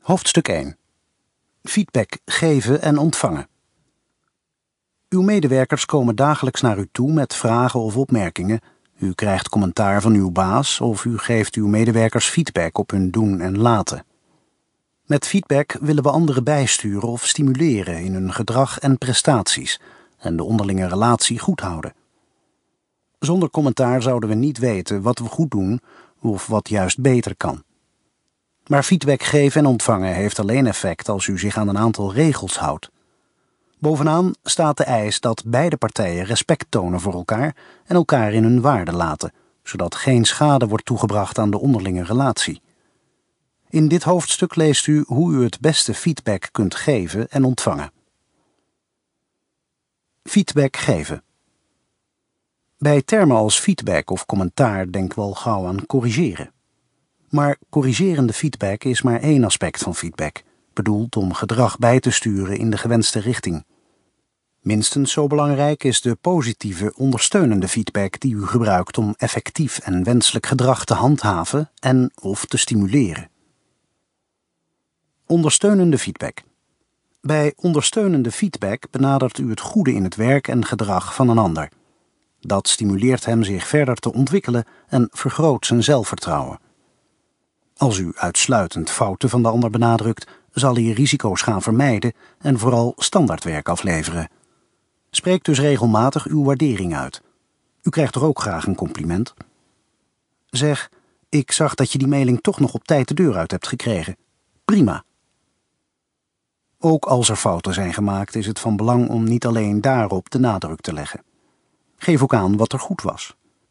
Hoofdstuk 1. Feedback geven en ontvangen. Uw medewerkers komen dagelijks naar u toe met vragen of opmerkingen. U krijgt commentaar van uw baas of u geeft uw medewerkers feedback op hun doen en laten. Met feedback willen we anderen bijsturen of stimuleren in hun gedrag en prestaties en de onderlinge relatie goed houden. Zonder commentaar zouden we niet weten wat we goed doen of wat juist beter kan. Maar feedback geven en ontvangen heeft alleen effect als u zich aan een aantal regels houdt. Bovenaan staat de eis dat beide partijen respect tonen voor elkaar en elkaar in hun waarde laten, zodat geen schade wordt toegebracht aan de onderlinge relatie. In dit hoofdstuk leest u hoe u het beste feedback kunt geven en ontvangen. Feedback geven. Bij termen als feedback of commentaar denken we al gauw aan corrigeren. Maar corrigerende feedback is maar één aspect van feedback, bedoeld om gedrag bij te sturen in de gewenste richting. Minstens zo belangrijk is de positieve, ondersteunende feedback die u gebruikt om effectief en wenselijk gedrag te handhaven en of te stimuleren. Ondersteunende feedback. Bij ondersteunende feedback benadert u het goede in het werk en gedrag van een ander. Dat stimuleert hem zich verder te ontwikkelen en vergroot zijn zelfvertrouwen. Als u uitsluitend fouten van de ander benadrukt, zal hij risico's gaan vermijden en vooral standaardwerk afleveren. Spreek dus regelmatig uw waardering uit. U krijgt toch ook graag een compliment? Zeg, ik zag dat je die mailing toch nog op tijd de deur uit hebt gekregen. Prima. Ook als er fouten zijn gemaakt is het van belang om niet alleen daarop de nadruk te leggen. Geef ook aan wat er goed was.